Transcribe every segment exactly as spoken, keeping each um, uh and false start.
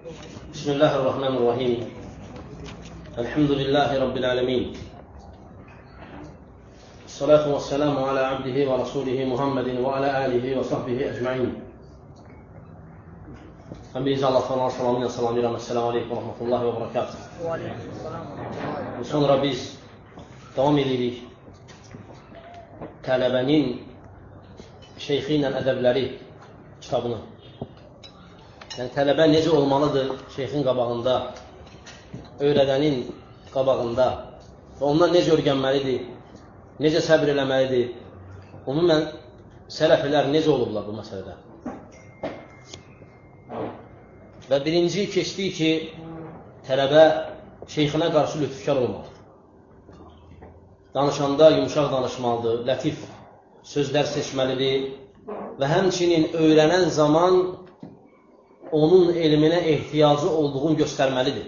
بسم الله الرحمن الرحيم الحمد لله رب العالمين الصلاة والسلام على عبده ورسوله محمد وعلى آله وصحبه أجمعين. Biz Allah'tan salamıyla salamlayıram. Esselamu aleykum ve rahmetullahi ve berekatuhu. Sonra biz devam edirik tələbənin şeyxi ilə ədəbləri kitabını. Yəni tələbə necə olmalıdır şeyxin qabağında, öyrədənin qabağında və ondan necə öyrənməlidir, necə səbr eləməlidir. Ümumən sələflər necə olublar bu məsələdə. Və birinci keçdik ki, tələbə şeyxinə qarşı lütfkar olmalıdır. Danışanda yumuşaq danışmalıdır, lətif sözlər seçməlidir və həmçinin öyrənən zaman onun elminə ehtiyacı olduğunu göstərməlidir.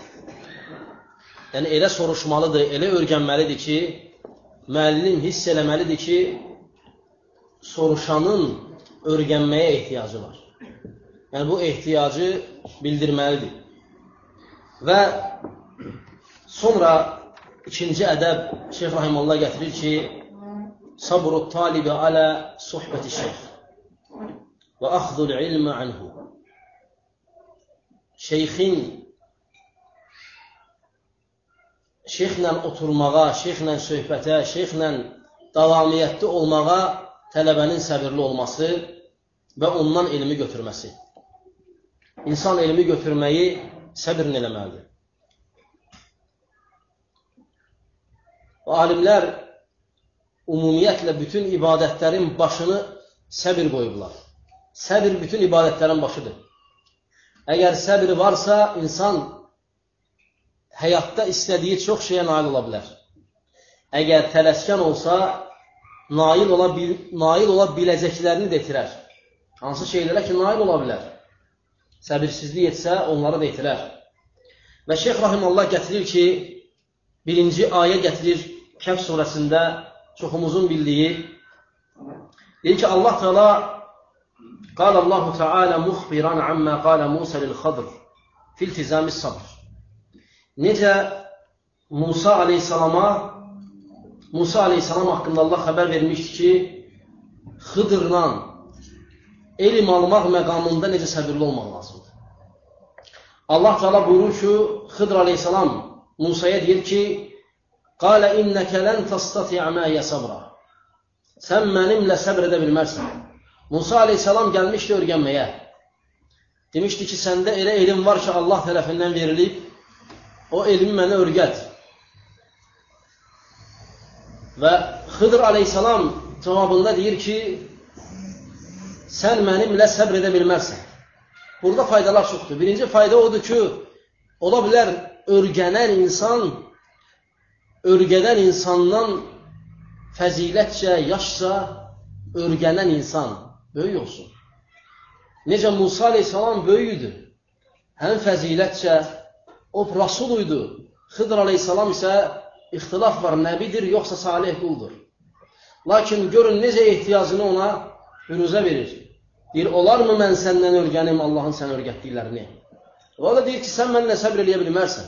Yəni elə soruşmalıdır, elə öyrənməlidir ki, müəllim hiss eləməlidir ki, soruşanın öyrənməyə ehtiyacı var. Yəni bu ehtiyacı bildirməlidir. Və sonra ikinci ədəb Şeyx Rahimullah gətirir ki, sabru talibi alə suhbəti şeyx və axzul ilmə anhu. Şeyxin şeyxlə oturmağa, şeyxlə söhbətə, şeyxlə davamiyyətli olmağa tələbənin səbirli olması və ondan elmi götürməsi. İnsan elmi götürməyi səbrin eləməlidir. Alimlər ümumiyyətlə bütün ibadətlərin başını səbir qoyublar. Səbir bütün ibadətlərin başıdır. Əgər səbir varsa, insan həyatda istədiyi çox şeyə nail ola bilər. Əgər tələskən olsa, nail ola, bil nail ola biləcəklərini də itirər. Hansı şeylərə ki, nail ola bilər. Səbirsizlik etsə, onları da itirər. Və Şeyx Rahimullah gətirir ki, birinci ayə gətirir Kəhf surəsində çoxumuzun bildiyi. Deyir ki, Allah Teala قال الله تعالى مخبرا عما قال موسى للخضر في التزام الصبر. Necə Musa aleyhissalama Musa aleyhissalam haqqında Allah xəbər vermişdi ki, Xıdırla elm almaq məqamında necə səbirli olmaq lazımdır. Allah Teala buyurur ki, Xıdır aleyhissalam Musaya deyir ki, قال إنك لن تستطيع معي صبرا. Sən mənimlə səbr edə bilmərsən. Musa aleyhissalam gəlmişdi öyrənməyə. Demişdi ki, səndə elə elm var ki, Allah tərəfindən verilib, o elmi mənə öyrət. Və Xıdır aleyhissalam cavabında deyir ki, sən mənimlə səbr edə bilmərsən. Burada faydalar çoxdur. Birinci fayda odur ki, ola bilər öyrənən insan, öyrənən insandan fəzilətcə, yaşca öyrənən insan böyük olsun. Necə Musa aleyhissalam böyüydü. Həm fəzilətcə, o rasul idi. Xıdır aleyhissalam isə ixtilaf var, nəbidir, yoxsa salih quldur. Lakin görün necə ehtiyacını ona büruzə verir. Deyir, olarmı mən səndən öyrənim Allahın sənə öyrətdiklərini? O da deyir ki, sən mənlə səbr eləyə bilmərsən.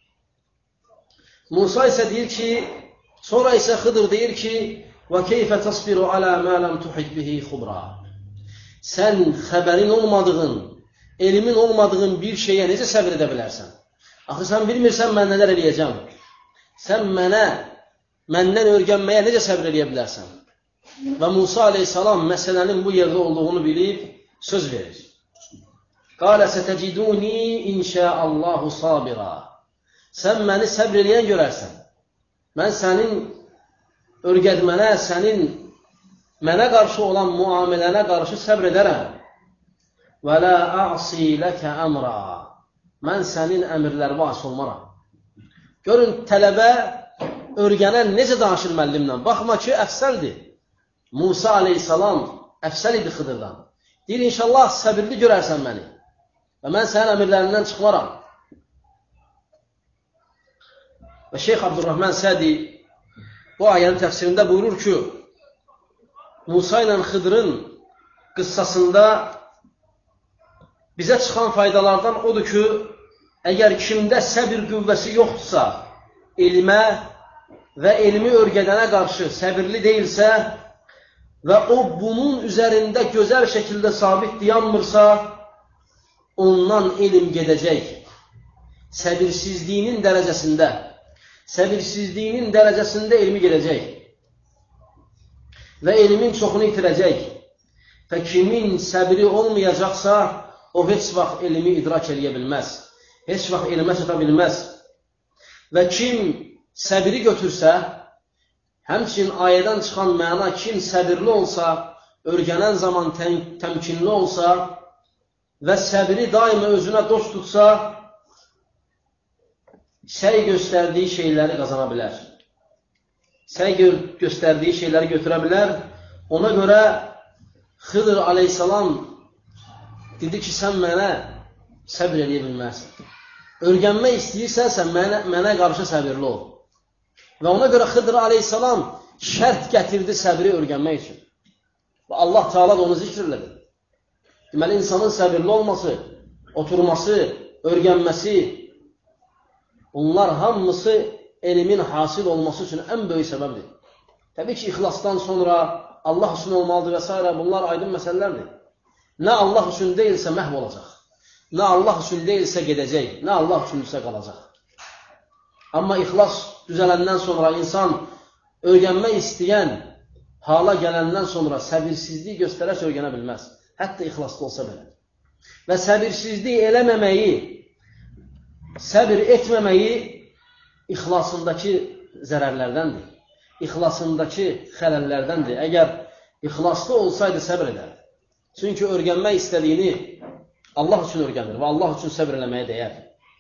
Musa isə deyir ki, sonra isə Xıdır deyir ki, وَكَيْفَ تَصْبِرُ عَلَى مَا لَمْ تُحِدْ بِهِ خُبْرًا. Sən xəbərin olmadığın, elmin olmadığın bir şeyə necə səbr edə bilərsən? Axı, sən bilmirsən mən nələr eləyəcəm. Sən mənə, məndən öyrənməyə necə səbr eləyə bilərsən? Və Musa aleyhissalam məsələnin bu yerdə olduğunu bilib söz verir. قَالَ سَتَجِدُونِي إِنْ شَاءَ اللّٰهُ صَابِرًا. Sən məni səbr eləyən görərsən. Mən sənin öyrətmənə, sənin mənə qarşı olan muamelənə qarşı səbr edərəm. Və la a'si ləkə əmra. Mən sənin əmirlərimə asi olmaram. Görün, tələbə öyrənən necə danışır müəllimlə? Baxma ki, əfsəldir. Musa aleyhissalam əfsəl idi Xıdırdan. Deyir, inşallah səbirli görərsən məni. Və mən sənin əmirlərindən çıxmaram. Və Şeyx Abdurrahman Sədi bu ayənin təfsirində buyurur ki, Musa ilə Xıdırın qıssasında bizə çıxan faydalardan odur ki, əgər kimdə səbir qüvvəsi yoxdursa, elmə və elmi örgədənə qarşı səbirli deyilsə və o bunun üzərində gözəl şəkildə sabit dayanmırsa, ondan elm gedəcək. Səbirsizliyinin dərəcəsində, səbirsizliyinin dərəcəsində elmi gedəcək və elmin çoxunu itirəcək. Və kimin səbri olmayacaqsa, o heç vaxt elmi idrak eləyə bilməz. Heç vaxt elmə çata bilməz. Və kim səbiri götürsə, həmçinin ayədən çıxan məna kim səbirli olsa, örgənən zaman təm təmkinli olsa və səbiri daima özünə dost tutsa, səy göstərdiyi şeyləri qazana bilər. Səy gö göstərdiyi şeyləri götürə bilər. Ona görə Xıdır aleyhissalam dedi ki, sən mənə səbr eləyə bilməzsən. Örgənmək istəyirsənsə, mənə, mənə qarşı səbirli ol. Və ona görə Xıdır aleyhissalam şərt gətirdi səbri örgənmək üçün. Və Allah Teala da onu zikr elədi. Deməli, insanın səbirli olması, oturması, örgənməsi, bunlar hamısı elmin hasil olması üçün ən böyük səbəbdir. Təbii ki, ixlasdan sonra Allah üçün olmalıdır və s. Bunlar aydın məsələlərdir. Nə Allah üçün deyilsə məhv olacaq. Nə Allah üçün deyilsə gedəcək. Nə Allah üçünsə qalacaq. Amma ixlas düzələndən sonra insan öyrənmək istəyən hala gələndən sonra səbirsizlik göstərərsə öyrənə bilməz. Hətta ixlaslı olsa belə. Və səbirsizlik eləməməyi, səbir etməməyi ixlasındakı zərərlərdəndir. İxlasındakı xələllərdəndir. Əgər ixlaslı olsaydı səbr edərdi. Çünki örgənmək istədiyini Allah üçün örgənir və Allah üçün səbr eləməyə dəyər.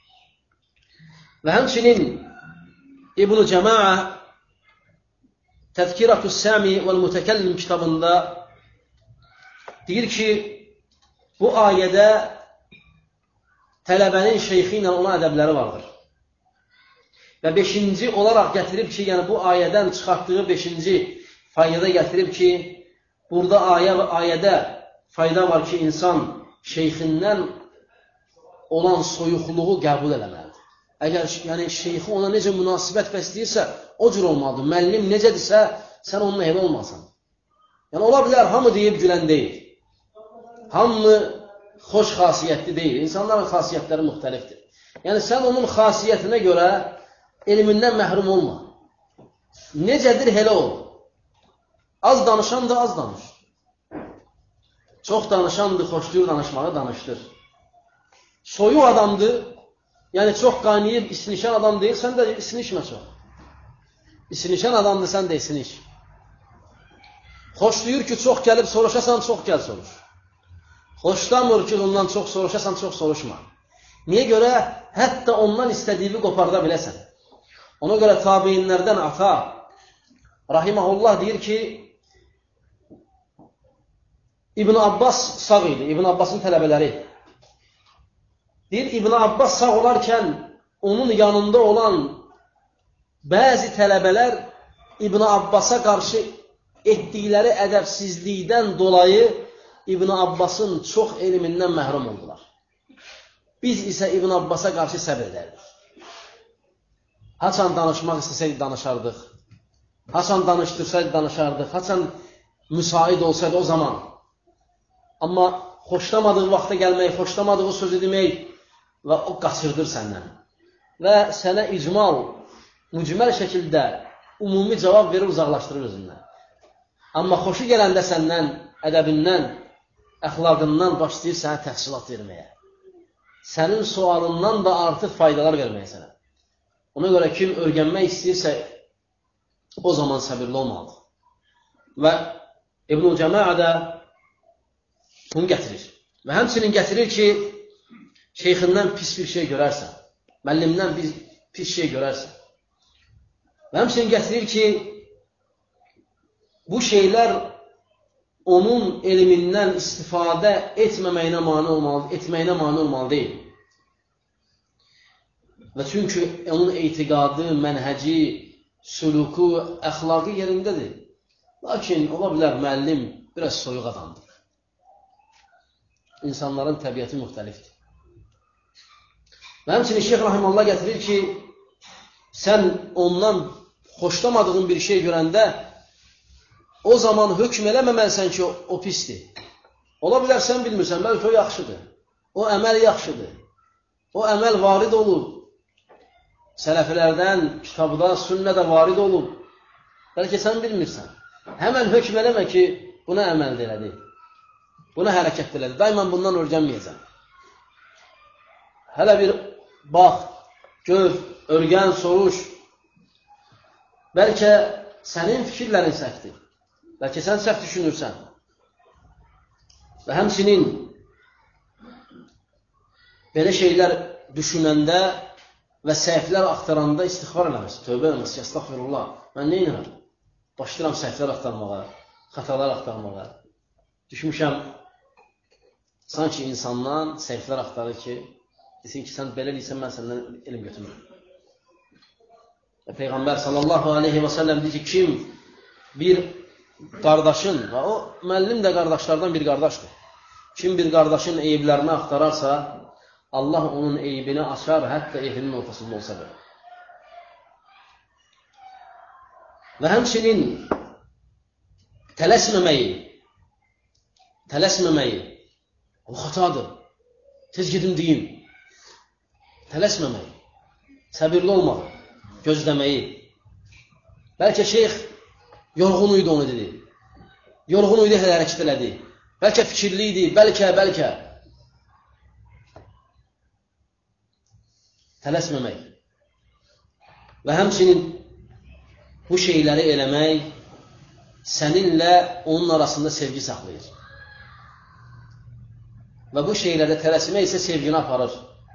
Və həmçinin İbn-i Cəmaə Təzkiratus Sami vəl-Mütəkəllim kitabında deyir ki, bu ayədə tələbənin şeyxi ilə ona ədəbləri vardır. Və beşinci olaraq gətirib ki, yəni bu ayədən çıxartdığı beşinci fayda gətirib ki, burada ayə, ayədə fayda var ki, insan şeyxindən olan soyuqluğu qəbul eləməlidir. Əgər yəni, şeyxi ona necə münasibət bəsləyirsə, o cür olmalıdır. Müəllim necədirsə, sən onunla elə olmasan. Yəni, ola bilər, hamı deyib gülən deyil. Hamı xoş xasiyyətli deyil. İnsanların xasiyyətləri müxtəlifdir. Yəni, sən onun xasiyyətinə görə elmindən məhrum olma. Necədir, elə ol. Az danışan da az danış. Çox danışandır, xoşlayır danışmağı, danışdır. Soyuq adamdır, yəni çox qaynayıb isinişən adam deyil, sən də isinişmə çox. İsinişən adamdır, sən də isiniş. Xoşlayır ki, çox gəlib soruşasan, çox gəl soruş. Xoşlamır ki, ondan çox soruşasan, çox soruşma. Niyə görə? Hətta ondan istədiyini qoparda biləsən. Ona görə tabeinlərdən Ata rahiməhullah deyir ki, İbn Abbas sağ idi, İbn Abbasın tələbələri. Deyir, İbn Abbas sağ olarkən onun yanında olan bəzi tələbələr İbn Abbasa qarşı etdikləri ədəbsizlikdən dolayı İbn Abbasın çox elmindən məhrum oldular. Biz isə İbn Abbasa qarşı səbr edərdik. Haçan danışmaq istəsəydik, danışardıq. Haçan danışdırsaydı, danışardıq. Haçan müsait olsaydı o zaman. Amma xoşlamadığı vaxta gəlmək, xoşlamadığı sözü demək və o qaçırdır səndən. Və sənə icmal, mücməl şəkildə ümumi cavab verir, uzaqlaşdırır özündən. Amma xoşu gələndə səndən, ədəbindən, əxlaqından başlayır sənə təfsilat verməyə. Sənin sualından da artıq faydalar verməyə sənə. Ona görə kim örgənmək istəyirsə, o zaman səbirli olmalıdır. Və İbn-i Cəmaə də bunu gətirir. Və həmçinin gətirir ki, şeyxindən pis bir şey görərsən, müəllimdən pis, pis şey görərsən. Və həmçinin gətirir ki, bu şeylər onun elmindən istifadə etməməyinə mane olmalı, etməyinə mane olmalı deyil. Və çünki onun etiqadı, mənhəci, süluku, əxlaqı yerindədir. Lakin ola bilər müəllim biraz soyuq adamdır. insanların təbiəti müxtəlifdir. Və həmçinin Şeyx Rahimullah gətirir ki, sən ondan xoşlamadığın bir şey görəndə o zaman hökm eləməməlisən ki, o pisdir. Ola bilər sən bilmirsən, bəlkə o yaxşıdır. O əməl yaxşıdır. O əməl varid olub. Sələflərdən, kitabda, sünnədə varid olub. Bəlkə sən bilmirsən. Həmən hökm eləmə ki, buna əməl elədi. Buna hərəkət elədi. Daimən bundan örgənməyəcəm. Hələ bir bax, gör, örgən, soruş. Bəlkə sənin fikirlərin səhvdir. Bəlkə sən səhv düşünürsən. Və həmçinin belə şeylər düşünəndə və səhvlər axtaranda istiğfar eləməsi, tövbə eləməsi, əstəğfirullah. Mən nə inirəm? Başlayıram səhvlər axtarmağa, xətalar axtarmağa. Düşmüşəm, sanki insandan səhvlər axtarır ki, desin ki, sən belə deyirsən, mən səndən elm götürmürəm. Və Peyğəmbər sallallahu aleyhi və səlləm deyir ki, kim bir qardaşın, və o müəllim də qardaşlardan bir qardaşdır. Kim bir qardaşın eyiblərini axtararsa, Allah onun eybini açar, hətta evinin ortasında olsa belə. Və həmçinin tələsməməyi, tələsməməyi, o xatadır, tez gedim deyim, tələsməməyi, səbirli olmağı, gözləməyi. Bəlkə şeyx yorğun idi onu dedi, yorğun idi hərəkət elədi, bəlkə fikirli idi, bəlkə, bəlkə. Tələsməmək və həmçinin bu şeyləri eləmək səninlə onun arasında sevgi saxlayır. Və bu şeylərdə tələsmək isə sevgini aparır.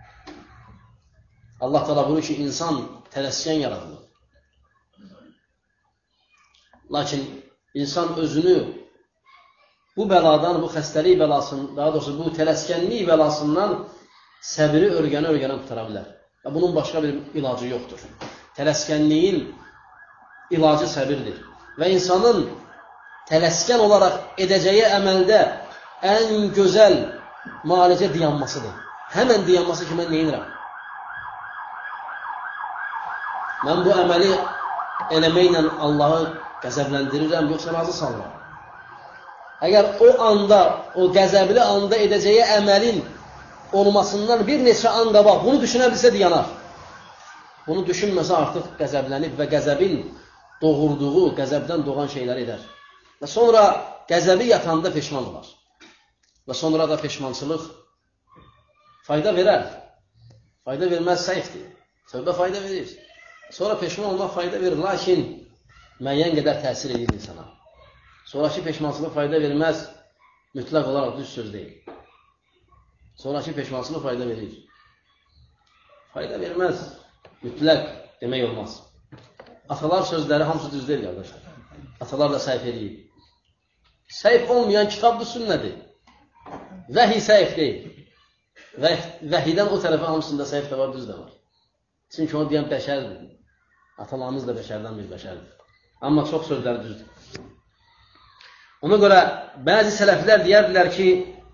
Allah təala buyurur ki, insan tələskən yaradılır. Lakin insan özünü bu bəladan, bu xəstəlik bəlasından, daha doğrusu bu tələskənlik bəlasından səbiri örgənə-örgənə qutara bilər. Və bunun başqa bir ilacı yoxdur. Tələskənliyin ilacı səbirdir. Və insanın tələskən olaraq edəcəyi əməldə ən gözəl müalicə dayanmasıdır. Həmən dayanması ki, mən neyinirəm? Mən bu əməli eləməklə Allahı qəzəbləndirirəm, yoxsa razı salıram. Əgər o anda, o qəzəbli anda edəcəyi əməlin olmasından bir neçə an qabaq bunu düşünə bilsə dayanar. Bunu düşünməsə artıq qəzəblənib və qəzəbin doğurduğu, qəzəbdən doğan şeylər edər. Və sonra qəzəbi yatanda peşman olar. Və sonra da peşmançılıq fayda verər. Fayda verməz səhvdir. Tövbə fayda verir. Sonra peşman olmaq fayda verir, lakin müəyyən qədər təsir edir insana. Sonraki peşmançılıq fayda verməz, mütləq olaraq düz söz deyil. Sonraki peşmançılıq fayda verir. Fayda verməz, mütləq demək olmaz. Atalar sözləri hamısı düz deyil, qardaşlar. Atalar da səhv edir. Səhv olmayan kitabdır, sünnədir. Vəhi səhv deyil. Vəhidən o tərəfə hamısında səhv də var, düz də var. Çünki onu deyən bəşərdir. Atalarımız da bəşərdən bir bəşərdir. Amma çox sözləri düzdür. Ona görə bəzi sələflər deyərdilər ki,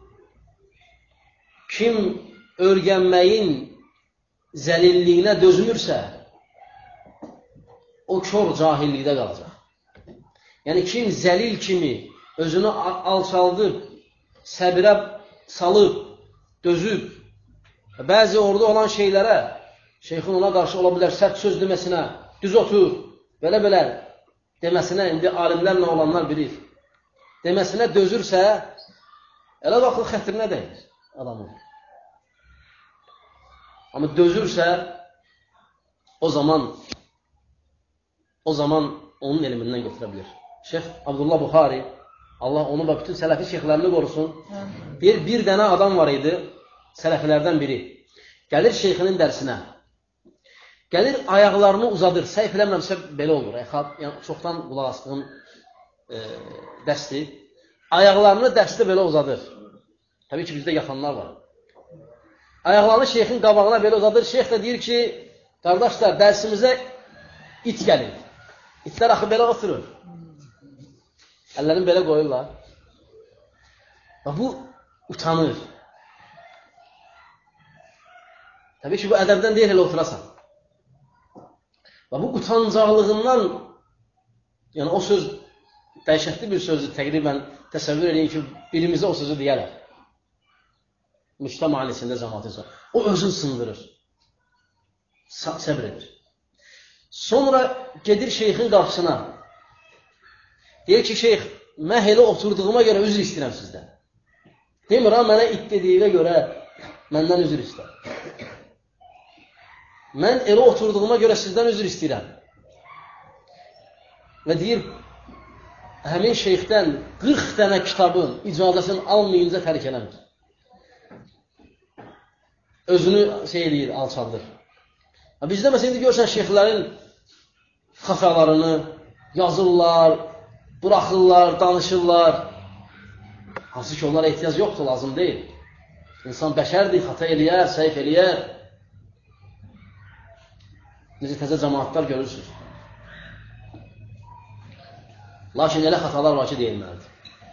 kim örgənməyin zəlilliyinə dözmürsə, o kör cahillikdə qalacaq. Yəni, kim zəlil kimi özünü alçaldıb, səbirə salıb, dözüb, bəzi orada olan şeylərə, şeyxin ona qarşı ola bilər sərt söz deməsinə, düz otur, belə-belə deməsinə, indi alimlərlə olanlar bilir, deməsinə dözürsə, elə vaxtı xətrinə dəyir adamın. Amma dözürsə, o zaman o zaman onun elmindən götürə bilir. Şeyx Abdullah Buxari, Allah onu və bütün sələfi şeyxlərini qorusun, bir, bir dənə adam var idi, sələfilərdən biri. Gəlir şeyxinin dərsinə, gəlir ayaqlarını uzadır, səhv eləmirəmsə belə olur, yəni, çoxdan qulaq asdığım e, dərsdir. Ayaqlarını dərsdə belə uzadır. Təbii ki, bizdə yatanlar var. Ayaqlarını şeyxin qabağına belə uzadır. Şeyx də deyir ki, qardaşlar, dərsimizə it gəlir. İtlər axı belə oturur. Əllərini belə qoyurlar. Və bu utanır. Təbii ki, bu ədəbdən deyil, elə oturasan. Və bu utancaqlığından, yəni o söz dəhşətli bir sözdür, təqribən təsəvvür edin ki, birimizə o sözü deyərlər. Müştəma ailəsində cəmaatın sonra. O özünü sındırır. Səbr edir. Sonra gedir şeyxin qapısına. Deyir ki, şeyx, mən elə oturduğuma görə üzr istəyirəm sizdən. Demir, ha, mənə it dediyinə görə məndən üzr istər. Mən elə oturduğuma görə sizdən üzr istəyirəm. Və deyir, həmin şeyxdən qırx dənə kitabın icazəsini almayınca tərk eləmir. Özünü şey edir, alçaldır. Bizdə məsələn, indi görürsən, şeyxlərin xəfəlarını yazırlar, buraxırlar, danışırlar. Hansı ki, onlara ehtiyac yoxdur, lazım deyil. İnsan bəşərdir, xata eləyər, səhif eləyər. Necə təzə cəmaatlar görürsünüz. Lakin elə xatalar var ki, deyilməlidir.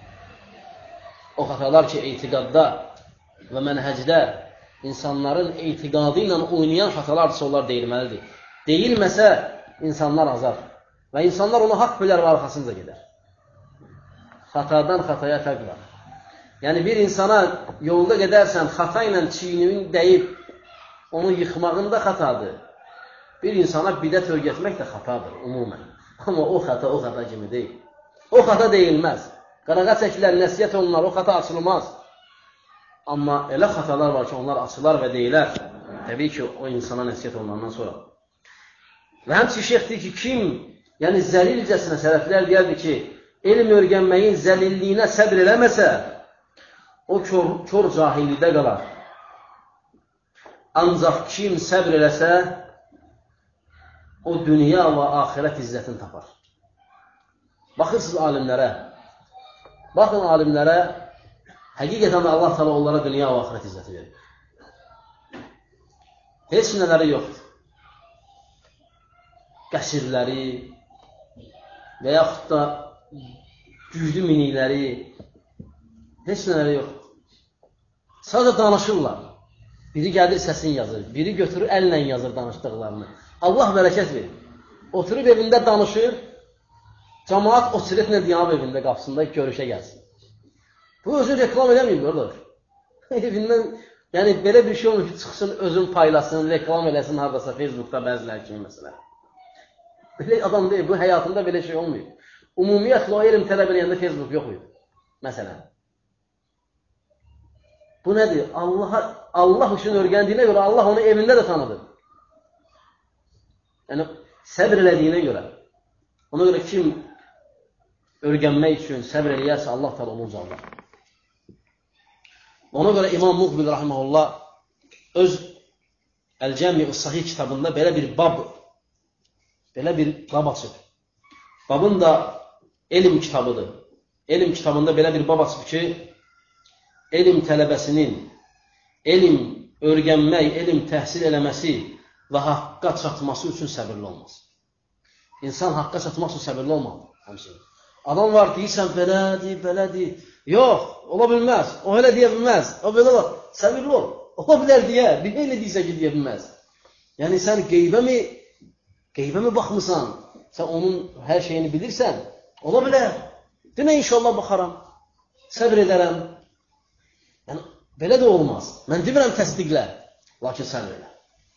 O xatalar ki, etiqadda və mənhəcdə insanların etiqadı ilə oynayan xatalardırsa, onlar deyilməlidir. Deyilməsə, insanlar azar. Və insanlar ona haqq bilər və arxasınca gedər. Xatadan xataya fərq var. Yəni, bir insana yolda gedərsən, xata ilə çiyninin dəyib, onu yıxmağında xatadır. Bir insana bidət öyrətmək də xatadır, umumən. Amma o xata, o xata kimi deyil. O xata deyilməz. Qarağa çəkilər, nəsiyyət olunlar, o xata açılmaz. Amma elə xatalar var ki, onlar açılar və deyilər. Təbii ki, o insana nəsiyyət olunandan sonra. Və həmçi şeyx deyir ki, kim, yəni zəlilcəsinə sələflər deyərdir ki, elm öyrənməyin zəlilliyinə səbr eləməsə, o kör, kör cahillikdə qalar. Ancaq kim səbr eləsə, o dünya və axirət izzətini tapar. Baxırsınız alimlərə, baxın alimlərə, həqiqətən də Allah təala onlara dünya və axirət izzəti verir. Heç nələri yoxdur. Qəsirləri və yaxud da güclü minikləri, heç nələri yoxdur. Sadəcə danışırlar. Biri gəlir səsini yazır, biri götürür əllə yazır danışdıqlarını. Allah bərəkət verir. Oturub evində danışır, cəmaat o siretlə diyab evində qapısında görüşə gəlsin. Bu özünü reklam eləməyib, görülür. Evindən, yəni belə bir şey olur ki, çıxsın, özün paylasın, reklam eləsin haradasa, Facebookda bəzilər kimi məsələ. Belə adam deyil, bu həyatında belə şey olmuyor. Ümumiyyətlə o elm tələb eləyəndə Facebook yox idi. Məsələn. Bu nədir? Allaha, Allah üçün öyrəndiyinə görə Allah onu evində də tanıdır. Yəni, səbr elədiyinə görə. Ona görə kim öyrənmək üçün səbr eləyərsə, Allah təala onu ucallar. Ona görə İmam Muqbil rahimehullah öz Əl-Cəmi-i Sahih kitabında belə bir bab, belə bir bab açıb. Babın da elm kitabıdır. Elm kitabında belə bir bab açıb ki, elm tələbəsinin elm öyrənmək, elm təhsil eləməsi və haqqa çatması üçün səbirli olmaz. İnsan haqqa çatmaq üçün səbirli olmalıdır. Adam var, deyirsən, belədir, belədir. Yox, ola bilməz. O elə deyə bilməz. O belə var, səbirli ol. Ola bilər deyə, bir elə deyirsə ki, deyə bilməz. Yəni, sən qeybə mi, qeybə mi baxmısan? Sən onun hər şeyini bilirsən, ola bilər. Demə, inşallah baxaram, səbir edərəm. Yəni, belə də olmaz. Mən demirəm təsdiqlə, lakin səbir elə.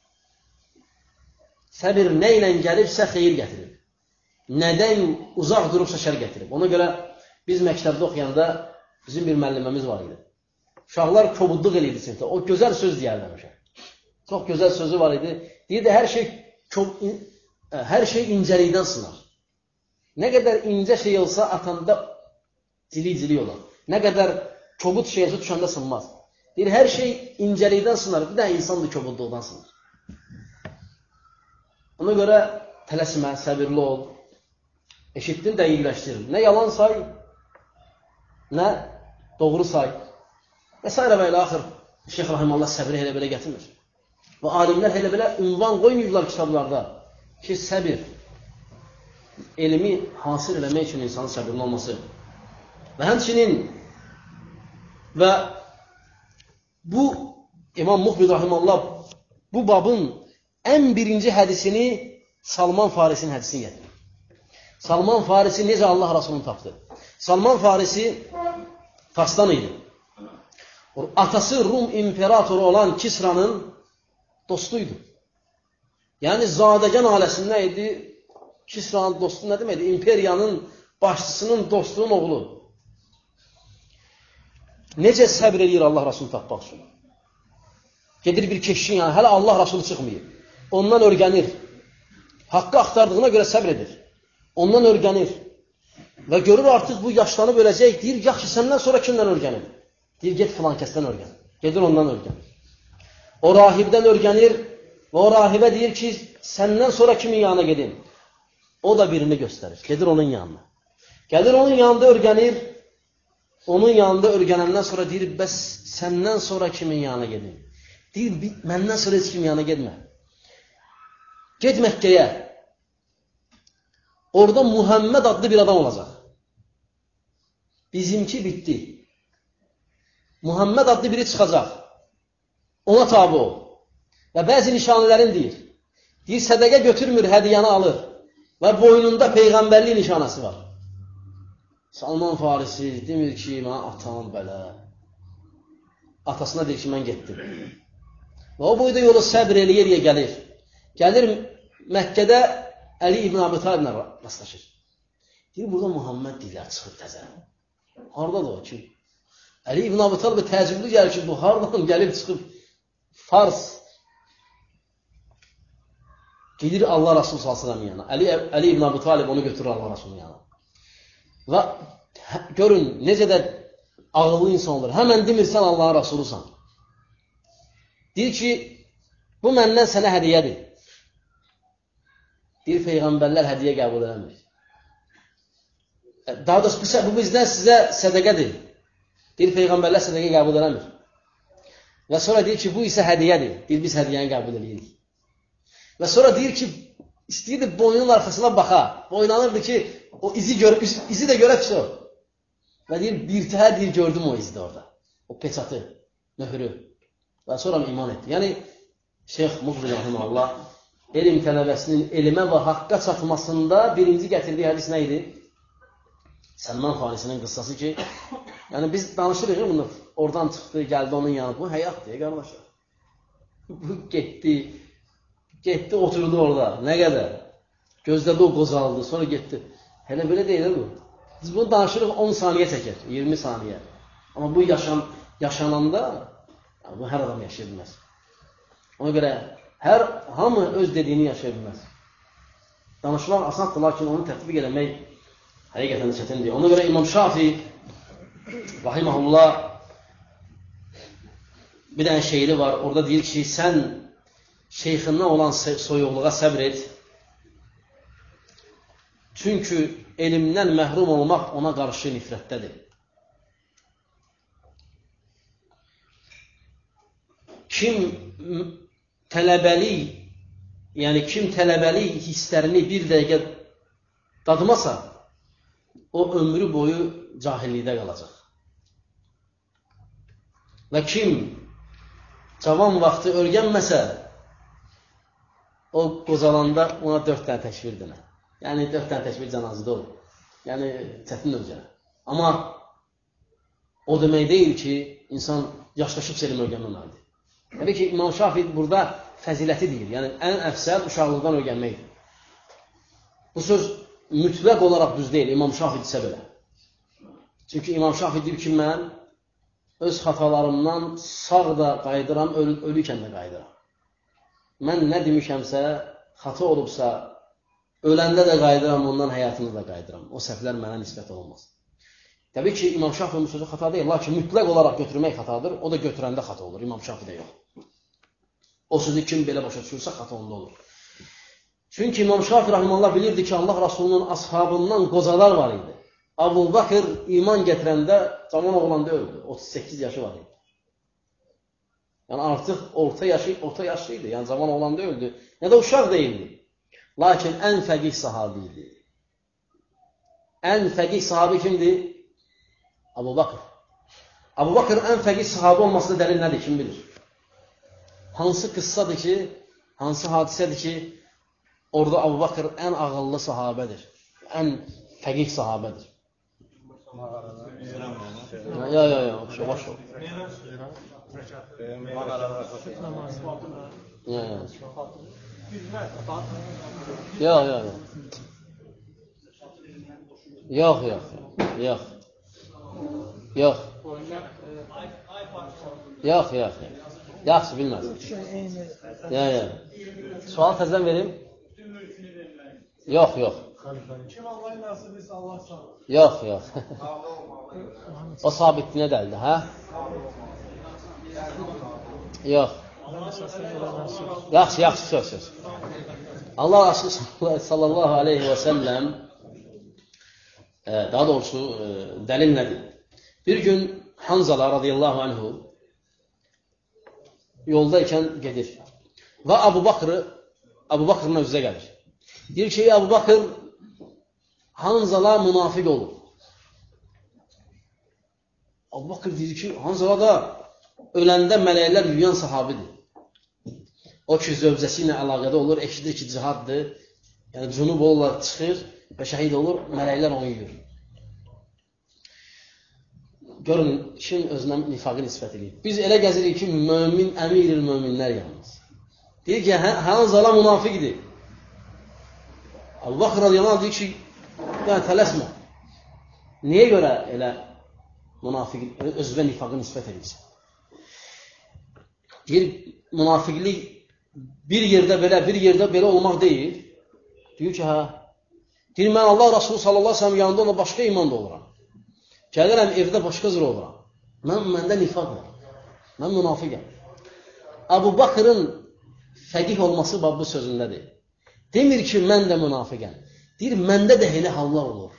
Səbir nə ilə gəlirsə xeyir gətirir. Nədən uzaq durubsa şər gətirib. Ona görə biz məktəbdə oxuyanda bizim bir müəlliməmiz var idi. Uşaqlar kobudluq eləyirdi sinifdə. O gözəl söz deyərdi həmişə. Çox gözəl sözü var idi. Deyirdi, hər şey, hər şey incəlikdən sınar. Nə qədər incə şey olsa atanda cili-cili olar. Nə qədər kobud şey olsa düşəndə sınmaz. Deyir, hər şey incəlikdən sınar. Bir də insan da kobudluqdan sınar. Ona görə tələsmə, səbirli ol. Eşitdin də iyiləşdir. Nə yalan say, nə doğru say. Və s. və ilə axır, Şeyx Rahiməllah səbri elə belə gətirmir. Və alimlər elə belə ünvan qoymayıblar kitablarda ki, səbir, elmi hasil eləmək üçün insanın səbirli olması. Və həmçinin və bu İmam Muqbil Rahiməllah bu babın ən birinci hədisini Salman Farisinin hədisini gətirir. Salman Farisi necə Allah Rasulunu tapdı? Salman Farisi Farsdan idi. Atası Rum imperatoru olan Kisra'nın dostuydu. Yəni zadəgan ailəsində idi. Kisra'nın dostu nə deməkdir? İmperiyanın başçısının dostunun oğlu. Necə səbr edir Allah Rasulunu tapmaq üçün? Gedir bir keşişin yanına, hələ Allah Rasulü çıxmayıb. Ondan örgənir. Haqqı axtardığına görə səbr edir. Ondan örgənir. Və görür artıq bu yaşlanıb öləcək. Deyir, yaxşı səndən sonra kimdən örgənir? Deyir, get filan kəsdən örgənir. Gedir ondan örgənir. O rahibdən örgənir və o rahibə deyir ki, səndən sonra kimin yanına gedim? O da birini göstərir. Gedir onun yanına. Gedir onun yanında örgənir. Onun yanında örgənəndən sonra deyir, bəs səndən sonra kimin yanına gedim? Deyir, məndən sonra heç kimin yanına getmə. Get Məkkəyə. Orada Muhammed adlı bir adam olacaq. Bizimki bitdi. Muhammed adlı biri çıxacaq. Ona tabi ol. Və bəzi nişanələrin deyir. Deyir, sədəqə götürmür, hədiyyəni alır. Və boynunda peyğəmbərlik nişanəsi var. Salman Farisi demir ki, mən atam belə. Atasına deyir ki, mən getdim. Və o boyda yolu səbr eləyə gəlir. Gəlir Məkkədə Əli İbn Abi Taliblə rastlaşır. Deyir, burada Muhammed deyirlər, çıxıb təzə. Haradadır o ki? Əli İbn Abi Talib təəccüblü gəlir ki, bu haradan gəlib çıxıb Fars. Gedir Allah Rasulü sallallahu əleyhi və səlləm yanına. Əli, Əli İbn Abi Talib onu götürür Allah Rasulunun yanına. Və görün, necə də ağıllı insan olur. Həmən demirsən Allahın Rasulusan. Deyir ki, bu məndən sənə hədiyyədir. Deyir, Peyğəmbərlər hədiyyə qəbul eləmir. Daha doğrusu, bu bizdən sizə sədəqədir. Deyir, Peyğəmbərlər sədəqə qəbul eləmir. Və sonra deyir ki, bu isə hədiyyədir. Deyir, biz hədiyyəni qəbul eləyirik. Və sonra deyir ki, istəyirdi boynunun arxasına baxa. Boynanırdı ki, o izi, gör, izi də görə ki o. Və deyir, bir təhər deyir, gördüm o izi də orada. O peçatı, möhrü. Və sonra iman etdi. Yəni, Şeyx Muqbil Rahiməllah elm tələbəsinin elmə və haqqa çatmasında birinci gətirdiyi hədis nə idi? Salman Farisinin qıssası ki, yəni biz danışırıq ya bunu, oradan çıxdı, gəldi onun yanına. Bu həyat deyə, qardaşlar. Bu getdi, getdi, oturdu orada. Nə qədər? Gözlədi o qozaldı, sonra getdi. Hələ belə deyil bu. Biz bunu danışırıq on saniyə çəkər, iyirmi saniyə. Amma bu yaşan, yaşananda bu hər adam yaşaya bilməz. Ona görə hər hamı öz dediyini yaşaya bilməz. Danışmaq asandır, lakin onu tətbiq eləmək həqiqətən də çətindir. Ona görə İmam Şafi rahiməhullah bir dənə şeiri var. Orada deyir ki, sən şeyxindən olan soyuqluğa səbr et. Çünki elmdən məhrum olmaq ona qarşı nifrətdədir. Kim tələbəli, yəni kim tələbəli hisslərini bir dəqiqə dadmasa, o ömrü boyu cahillikdə qalacaq. Və kim cavan vaxtı örgənməsə, o qozalanda ona dörd dənə təşvir denə. Yəni, dörd dənə təşvir cənazədə olur. Yəni, çətin ölcənə. Amma o demək deyil ki, insan yaşlaşıb elm örgənməməlidir. Təbii ki, İmam Şafi burada fəziləti deyir. Yəni, ən əfsəl uşaqlıqdan öyrənməkdir. Bu söz mütləq olaraq düz deyil, İmam Şafi desə belə. Çünki İmam Şafi deyir ki, mən öz xatalarımdan sağ da qayıdıram, ölü, ölükən də qayıdıram. Mən nə demişəmsə, xata olubsa, öləndə də qayıdıram, ondan həyatında da qayıdıram. O səhvlər mənə nisbət olunmaz. Təbii ki, İmam Şafinin sözü xata deyil, lakin mütləq olaraq götürmək xatadır, o da götürəndə xata olur, İmam Şafidə yox. O sözü kim belə başa düşürsə, xata onda olur. Çünki İmam Şafi rahiməllah bilirdi ki, Allah Rasulunun ashabından qocalar var idi. Abu Bakır iman gətirəndə cavan oğlanda öldü, otuz səkkiz yaşı var idi. Yəni artıq orta yaşı, orta yaşlı idi, yəni cavan oğlanda öldü. Nə də uşaq deyildi. Lakin ən fəqih sahabi idi. Ən fəqih sahabi kimdir? Abu Bakır. Abu Bakırın ən fəqih sahabi olmasına dəlil nədir? Kim bilir? hansı qıssadır ki, hansı hadisədir ki, orada Əbu Bakır ən ağıllı sahabədir, ən fəqih sahabədir. Ya, ya, ya, boş boş ol. Ya, ya. Ya, ya, ya. Yox, yox, yox. Yox. Yox, yox. Yaxşı, bilməz. Ya, ya. Sual təzdən verim. Yox, yox. Kim Allah'ın nasibiyse Allah sağ. Yox, yox. O sabitliğine dəldi, hə? Yox. Yaxşı, yaxşı, söz, söz. Allah Resulü sallallahu aleyhi və səlləm daha doğrusu dəlil nədir? Bir gün Hanzala radiyallahu anhu yoldayken gedir və Əbu Bakrı Əbu Bakrın özünə gəlir. Deyir ki, Əbu Bakr Hanzala münafiq olur. Əbu Bakr deyir ki, Hanzala da öləndə mələklər yuyuyan sahabidir. O ki, zövcəsi ilə əlaqədə olur, eşidir ki, cihaddır. Yəni, cünub olurlar, çıxır və şəhid olur, mələklər onu yuyur. Görün, kim özünə nifaqı nisbət edir. Biz elə gəzirik ki, mömin, əmir-il möminlər yalnız. Deyir ki, Hanzala münafiqdir. Əbu Bakr radiyallahu anh deyir ki, yəni tələsmə. Niyə görə elə münafiq, özünə nifaqı nisbət edirsən? Deyir, münafiqlik bir yerdə belə, bir yerdə belə olmaq deyil. Deyir ki, hə. Deyir, mən Allah Rasulü sallallahu aleyhi ve sellem yanında ona başqa imanda oluram. Gəlirəm, evdə başqa zır oluram. Mən, məndə nifaq var. Mən münafiqəm. Əbu Bakrın fəqih olması bu sözündədir. Demir ki, mən də münafiqəm. Deyir, məndə də elə hallar olur.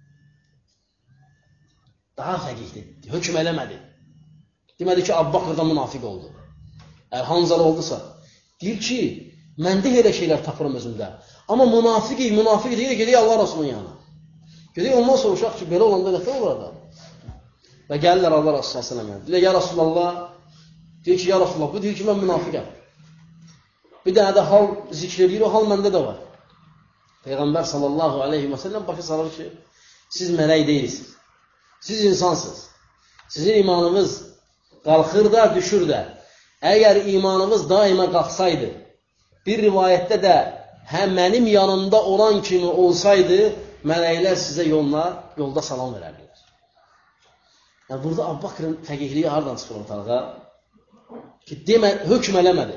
Daha fəqihdir. Hökm eləmədi. Demədi ki, Əbu Bakr da münafiq oldu. Əgər Hanzala oldusa. Deyir ki, məndə elə şeylər tapıram özümdə. Amma münafiqik, münafiq deyir, gedək Allah Rasulunun yanına. Gedək ondan soruşaq ki, belə olanda nəfə olur adam. Və gəlirlər Allah Rasulullah sallallahu aleyhi ve sellem. Deyir, ya Rasulullah, deyir ki, ya Rasulullah, bu deyir ki, mən münafiqəm. Bir dənə də hal zikr edir, o hal məndə də var. Peyğəmbər sallallahu aleyhi ve sellem başa salır ki, siz mələk deyilsiniz. Siz insansınız. Sizin imanınız qalxır da, düşür də. Əgər imanınız daima qalxsaydı, bir rivayətdə də hə mənim yanımda olan kimi olsaydı, mələklər sizə yoluna, yolda salam verərdilər. Yəni, burada Əbu Bakrın fəqihliyi haradan çıxır ortalığa? Ki, demə, hökm eləmədi.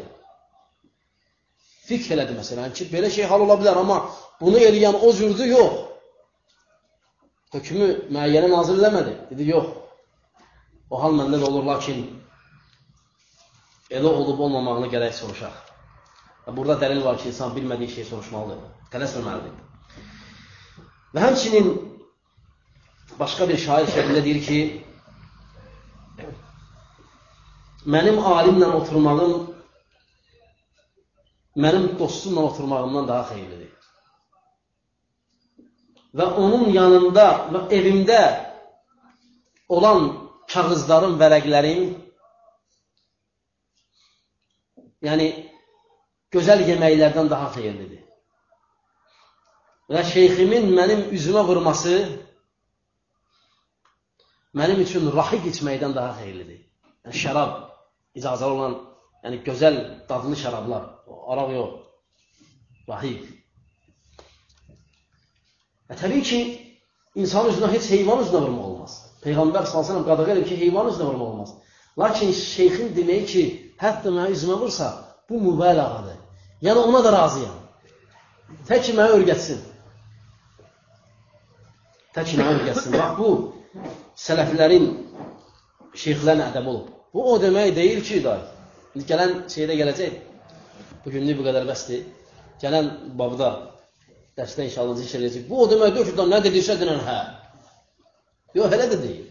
Fikr elədi məsələn ki, belə şey hal ola bilər, amma bunu eləyən o cürdü, yox. Hökmü müəyyənə nazir eləmədi. Dedi, yox. O hal məndə də olur, lakin elə olub olmamağını gərək soruşaq. Burada dəlil var ki, insan bilmədiyi şey soruşmalıdır. Tələsməməlidir. Və həmçinin başqa bir şair şəklində deyir ki, mənim alimlə oturmağım mənim dostumla oturmağımdan daha xeyirlidir. Və onun yanında və evimdə olan kağızların, vərəqlərin, yəni gözəl yeməklərdən daha xeyirlidir. Və şeyximin mənim üzümə vurması mənim üçün rahik içməkdən daha xeyirlidir. Yəni şərab, icazəli olan, yəni gözəl, dadlı şərablar, araq yox, rahik. Və təbii ki, insan üzünə heç heyvan üzünə vurmaq olmaz. Peyğəmbər sallallahu əleyhi və səlləm qadağan edib ki, heyvan üzünə vurmaq olmaz. Lakin şeyxin deməyi ki, hətta mənə üzümə vursa, bu mübəlağadır. Yəni ona da razıyam. Tək ki, mənə örgətsin. Tək ki, mənə örgətsin. Bax, bu sələflərin, şeyxlərin ədəbi olub. Bu o demək deyil ki, dahi. Gələn şeydə gələcək. Bugünlük bu qədər bəsdir. Gələn babda, dərsdə inşallah zikr edəcək. Bu o demək deyil ki, nə dedirsə denən hə. Yox, elə də deyil.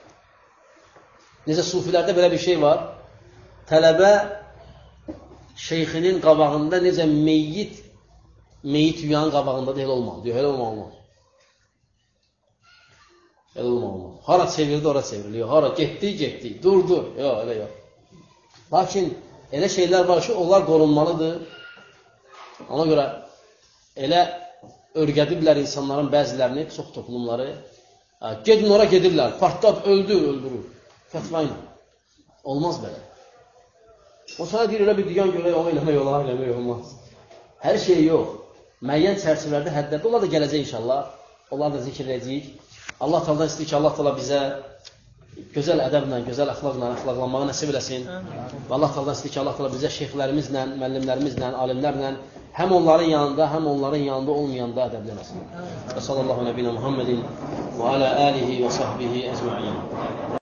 Necə sufilərdə belə bir şey var. Tələbə şeyxinin qabağında necə meyyit, meyyit yuyan qabağında da elə olmalı. Yox, elə olmalı. Elə olmalı. Hara çevirdi, ora çevriliyor. Hara getdi, getdi. Durdu. Yox, elə yox. Lakin elə şeylər var ki, onlar qorunmalıdır. Ona görə elə örgədiblər insanların bəzilərini, çox toplumları. Gedin ora gedirlər, partlat, öldür, öldürür. Fətva ilə. Olmaz belə. O sana deyir, elə bir diyan görək, o eləmək olar, eləmək olmaz. Hər şey yox. Müəyyən çərçivələrdə həddədə, onlar da gələcək inşallah. Onlar da zikr edəcəyik. Allah Taala'dan istəyir ki, Allah Taala bizə gözəl ədəblə, gözəl əxlaqla, əxlaqlanmağı nəsib eləsin. Və Allah Taala'dan istəyir ki, Allah Taala bizə şeyxlərimizlə, müəllimlərimizlə, alimlərlə həm onların yanında, həm onların yanında olmayanda ədəbləməsin. Və sallallahu nəbiyyə Muhammedin və alə alihi və sahbihi əcmaîn.